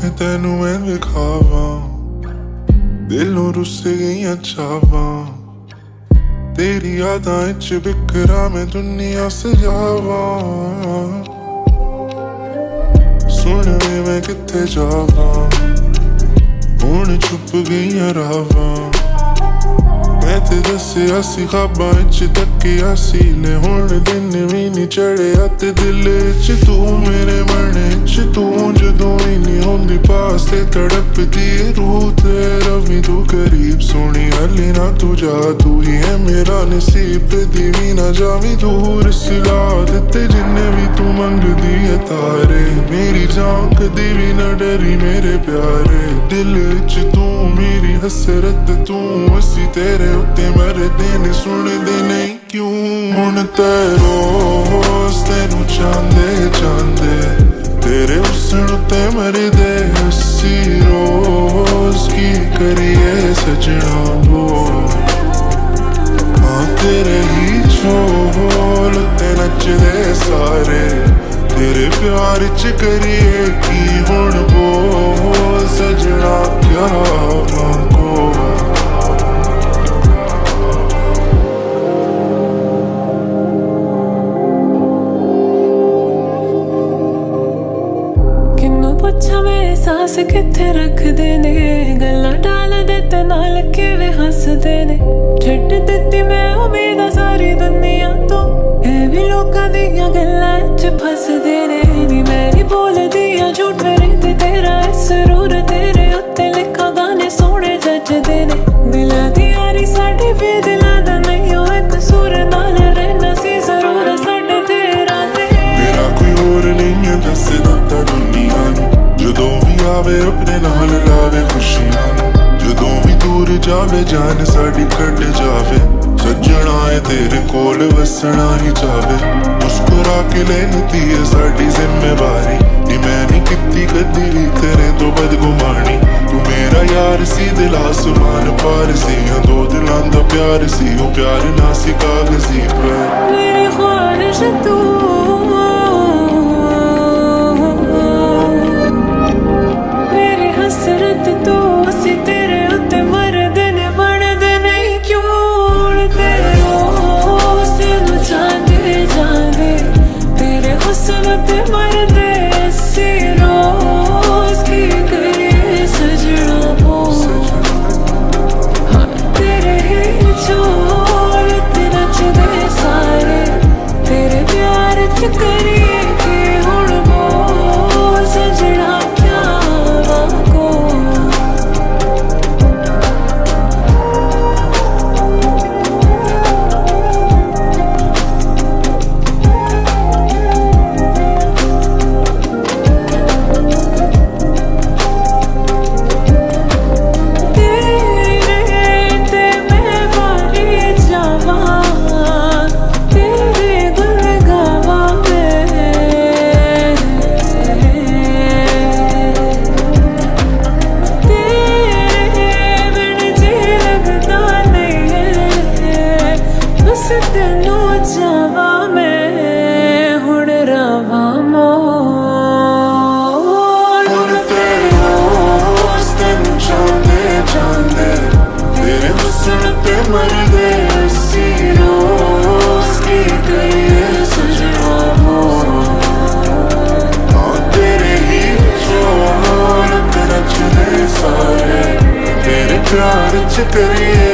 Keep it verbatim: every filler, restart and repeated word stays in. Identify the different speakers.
Speaker 1: ਕਿਵੇਂ ਤੈਨੂੰ ਮੈਂ ਵਿਖਾਵਾਂ, ਦਿਲੋਂ ਰੁੱਸ ਗਈਆਂ ਚਾਵਾਂ, ਤੇਰੀ ਯਾਦਾਂ ਵਿੱਚ ਬਿਖਰਾਂ ਮੈਂ ਦੁਨੀਆ ਸਜਾਵਾਂ। ਸੁਣ ਵੇ ਮੈਂ ਕਿੱਥੇ ਜਾਵਾਂ, ਹੁਣ ਛੁਪ ਗਈਆਂ ਰਾਵਾਂ। ਮੈਂ ਤੇ ਦੱਸਿਆ ਸੀ ਖ਼ਾਬਾਂ ਵਿੱਚ ਤੱਕਿਆ ਸੀ, ਲੈ ਹੁਣ ਦਿਨ ਵੀ ਨੀ ਚੜਿਆ ਤੇ ਦਿਲ ਵਿੱਚ ਤੂੰ ਮੇਰੇ ਮਨ ਵਿੱਚ ਤੂੰ ਜਦੋਂ ਵੀ ਨੀ ਹੁੰਦੀ ਪਾਸ ਤੇ ਤੜਪਦੀ ਏ ਰੂਹ ਤੇਰਾ ਵੀ ਤੂੰ ਕਰੀਬ। ਸੋਹਣੀ ਹਾਲੇ ਨਾ ਤੂੰ ਜਾ, ਤੂੰ ਹੀ ਹੈ ਮੇਰਾ ਨਸੀਬ, ਦੀ ਵੀ ਨਾ ਜਾਵੀਂ ਦੂਰ। ਸਿਲਾ ਦਿੱਤੇ ਜਿੰਨੇ ਵੀ ਤੂੰ ਮੰਗਦੀ ਹੈ ਤਾਰੇ, ਮੇਰੀ ਜਾਨ ਕਦੀ ਵੀ ਨਾ ਡਰੀ ਮੇਰੇ ਪਿਆਰੇ। ਦਿਲ ਵਿੱਚ ਤੂੰ ਮੇਰੀ ਹਸਰਤ ਤੂੰ, ਅਸੀਂ ਤੇਰੇ ਉੱਤੇ ਮਰਦੇ ਨੇ ਸੁਣਦੇ ਨਹੀਂ ਕਿਉਂ। ਹੁਣ ਤੇ ਰੋਜ਼ ਤੈਨੂੰ ਚਾਹੁੰਦੇ ਚਾਹੁੰਦੇ, ਤੇਰੇ ਹੁਸਨ ਉੱਤੇ ਮਰਦੇ ਅਸੀਂ ਰੋਜ਼। ਕੀ ਕਰੀਏ ਸਜਣਾ ਬੋਲ, ਹਾਂ ਤੇਰੇ ਹੀ ਝੋਲ ਤੇ ਨੱਚਦੇ ਸਾਰੇ, ਤੇਰੇ ਪਿਆਰ ਚ ਕਰੀਏ ਕੀ ਹੁਣ ਬੋਲ। ਸਜਣਾ ਕਿਆ ਮੰਗੋ,
Speaker 2: ਪੁੱਛਾਂ ਮੈਂ ਅਹਿਸਾਸ ਕਿੱਥੇ ਰੱਖਦੇ ਨੇ, ਗੱਲਾਂ ਟਾਲਦੇ ਤੇ ਨਾਲ ਕਿਵੇਂ ਹੱਸਦੇ ਨੇ। ਛੱਡ ਦਿੱਤੀ ਮੈਂ ਉਮੀਦਾਂ ਸਾਰੀ ਦੁਨੀਆ ਤੋਂ, ਇਹ ਵੀ ਲੋਕਾਂ ਦੀਆਂ ਗੱਲਾਂ ਚ ਫਸਦੇ ਨੇ। ਨੀ ਮੈਂ ਨੀ ਬੋਲਦੀ ਆ ਝੂਠ ਮੇਰੇ ਤੇ ਤੇਰਾ ਸਰੂਰ, ਤੇਰੇ ਉੱਤੇ ਲਿਖਾ ਗਾਣੇ ਸੋਹਣੇ ਜੱਜਦੇ ਨੇ। ਦਿਲਾਂ ਦੀ ਯਾਰੀ ਸਾਡੀ ਵੀ ਦਿਲਾਂ ਦਾ ਨਹੀਂ ਉਹ ਇੱਕ ਸੁਰ, ਨਾਲ ਰਹਿਣਾ ਸੀ ਜ਼ਰੂਰ ਸਾਡੇ ਤੇਰਾ ਤੇ।
Speaker 1: ਮੇਰਾ ਕੋਈ ਹੋਰ ਨਹੀਂ ਹੈ ਦੱਸ ਦਿੱਤਾ ਦੁਨੀਆ ਨੂੰ, ਜਦੋਂ ਵੀ ਆਵੇ ਆਪਣੇ ਨਾਲ ਲਾਵੇ ਖੁਸ਼ੀਆਂ ਨੂੰ। ਜਦੋਂ ਵੀ ਦੂਰ ਜਾਵੇ ਜਾਨ ਸਾਡੀ ਕੱਢ ਜਾਵੇ, ਸੱਜਣਾ ਏ ਤੇਰੇ ਕੋਲ ਵਸਣਾ ਹੀ ਚਾਵੇ। ਮੁਸਕਰਾ ਕੇ ਲੈਂਦੀ ਏ ਸਾਡੀ ਜ਼ਿੰਮੇਵਾਰੀ, ਨੀ ਮੈਂ ਨੀ ਕੀਤੀ ਕਦੀ ਵੀ ਤੇਰੇ ਤੋਂ ਬਦਗੁਮਾਨੀ। ਤੂੰ ਮੇਰਾ ਯਾਰ ਸੀ ਦਿਲ ਆਸਮਾਨ ਪਾਰ ਸੀ, ਦੋ ਦਿਲਾਂ ਦਾ ਪਿਆਰ ਸੀ ਉਹ ਪਿਆਰ ਨਾ ਸੀ ਕਾਗਜ਼ੀ ਪਰ।
Speaker 2: ਮੇਰੀ ख्वाहिश ਤੂੰ,
Speaker 1: प्यार च करिए